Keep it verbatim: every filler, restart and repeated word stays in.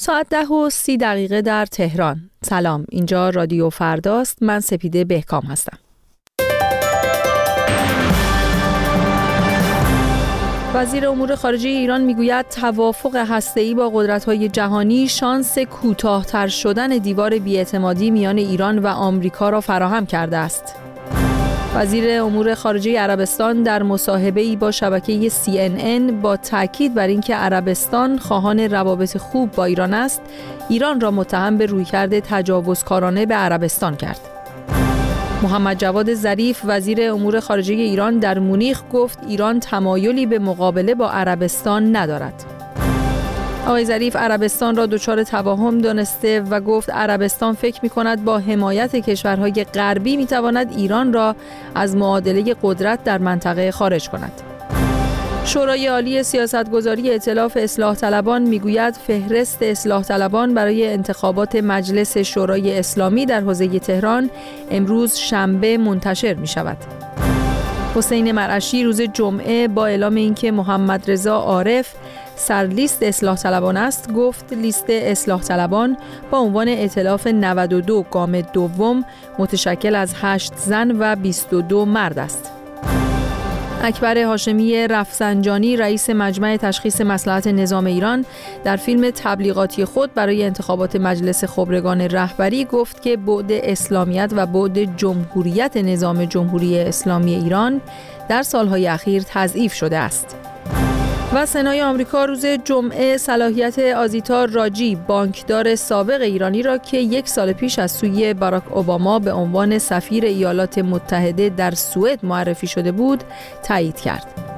ساعت ده و سی دقیقه در تهران. سلام، اینجا رادیو فرداست. من سپیده بهکام هستم. وزیر امور خارجه ایران میگوید توافق هسته‌ای با قدرت‌های جهانی شانس کوتاه‌تر شدن دیوار بی‌اعتمادی میان ایران و آمریکا را فراهم کرده است. وزیر امور خارجه عربستان در مصاحبه‌ای با شبکه سی ان ان با تاکید بر اینکه عربستان خواهان روابط خوب با ایران است، ایران را متهم به رویکرد تجاوزکارانه به عربستان کرد. محمد جواد ظریف وزیر امور خارجه ایران در مونیخ گفت ایران تمایلی به مقابله با عربستان ندارد. آقای ظریف عربستان را دچار توهم دانسته و گفت عربستان فکر می‌کند با حمایت کشورهای غربی می‌تواند ایران را از معادله قدرت در منطقه خارج کند. شورای عالی سیاستگذاری ائتلاف اصلاح طلبان میگوید فهرست اصلاح طلبان برای انتخابات مجلس شورای اسلامی در حوزه تهران امروز شنبه منتشر می شود. حسین مرعشی روز جمعه با اعلام اینکه محمد رضا عارف سرلیست اصلاح طلبان است گفت لیست اصلاح طلبان با عنوان ائتلاف نود و دو گام دوم متشکل از هشت زن و بیست و دو مرد است. اکبر هاشمی رفسنجانی رئیس مجمع تشخیص مصلحت نظام ایران در فیلم تبلیغاتی خود برای انتخابات مجلس خبرگان رهبری گفت که بعد اسلامیت و بعد جمهوریت نظام جمهوری اسلامی ایران در سالهای اخیر تضعیف شده است. و سنای آمریکا روز جمعه صلاحیت آزیتا راجی بانکدار سابق ایرانی را که یک سال پیش از سوی باراک اوباما به عنوان سفیر ایالات متحده در سوئد معرفی شده بود تایید کرد.